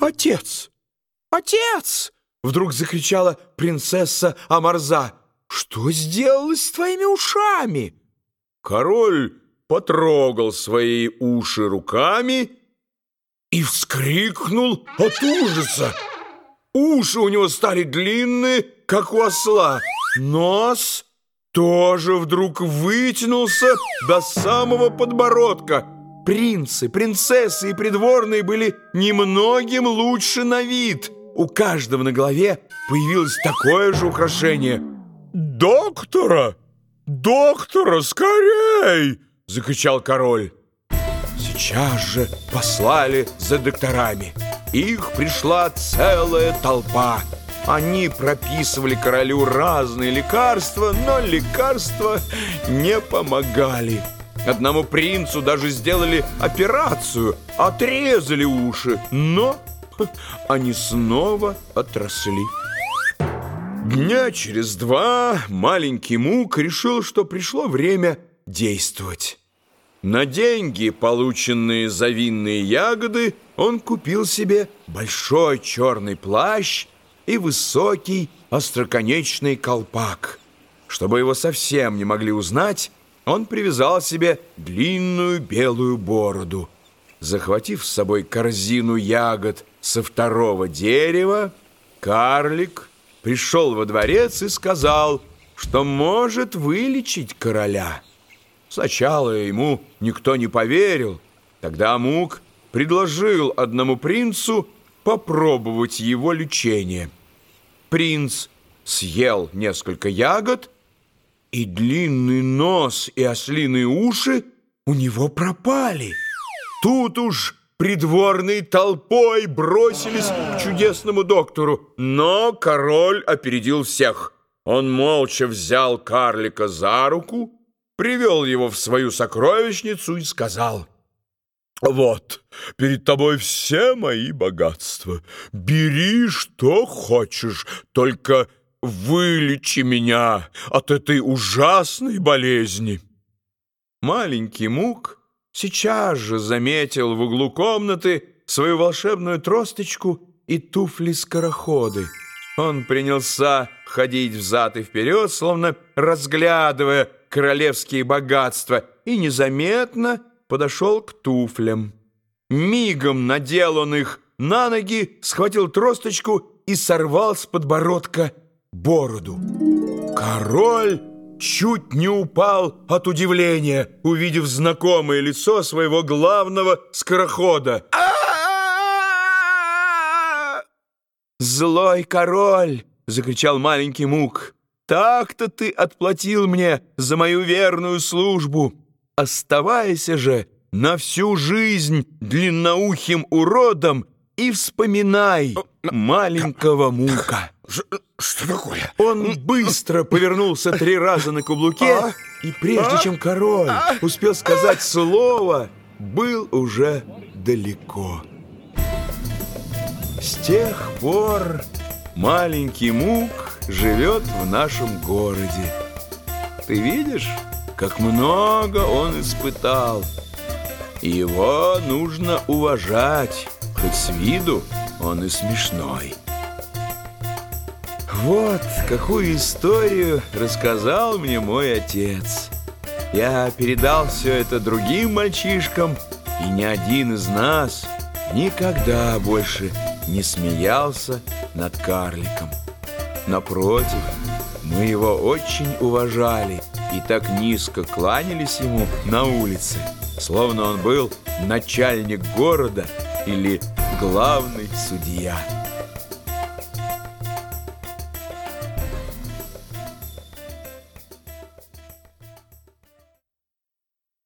Отец! Отец! Вдруг закричала принцесса Амарза. Что сделалось с твоими ушами? Король потрогал свои уши руками и вскрикнул от ужаса. Уши у него стали длинные, как у осла. Нос тоже вдруг вытянулся до самого подбородка. Принцы, принцессы и придворные были немногим лучше на вид. У каждого на голове появилось такое же украшение. «Доктора! Доктора, скорей!» — закричал король. Сейчас же послали за докторами. Их пришла целая толпа. Они прописывали королю разные лекарства, но лекарства не помогали. Одному принцу даже сделали операцию, отрезали уши, но они снова отросли. Дня через два маленький Мук решил, что пришло время действовать. На деньги, полученные за винные ягоды, он купил себе большой черный плащ и высокий остроконечный колпак. Чтобы его совсем не могли узнать, он привязал себе длинную белую бороду. Захватив с собой корзину ягод со второго дерева, карлик пришел во дворец и сказал, что может вылечить короля. Сначала ему никто не поверил. Тогда Мук предложил одному принцу попробовать его лечение. Принц съел несколько ягод, и длинный нос и ослиные уши у него пропали. Тут уж придворные толпой бросились к чудесному доктору, но король опередил всех. Он молча взял карлика за руку, привел его в свою сокровищницу и сказал: «Вот, перед тобой все мои богатства. Бери, что хочешь, только вылечи меня от этой ужасной болезни». Маленький Мук сейчас же заметил в углу комнаты свою волшебную тросточку и туфли-скороходы. Он принялся ходить взад и вперед, словно разглядывая королевские богатства, и незаметно подошел к туфлям. Мигом надел он их на ноги, схватил тросточку и сорвал с подбородка бороду. Король чуть не упал от удивления, увидев знакомое лицо своего главного скорохода. «Злой король!» — закричал маленький Мук. «Так-то ты отплатил мне за мою верную службу. Оставайся же на всю жизнь длинноухим уродом и вспоминай маленького Мука». Что такое? Он быстро повернулся 3 раза на каблуке, и прежде чем король успел сказать слово, был уже далеко. С тех пор маленький Мук живет в нашем городе. Ты видишь, как много он испытал. И его нужно уважать, хоть с виду он и смешной. Вот какую историю рассказал мне мой отец. Я передал все это другим мальчишкам, и ни один из нас никогда больше не смеялся над карликом. Напротив, мы его очень уважали и так низко кланялись ему на улице, словно он был начальник города или главный судья.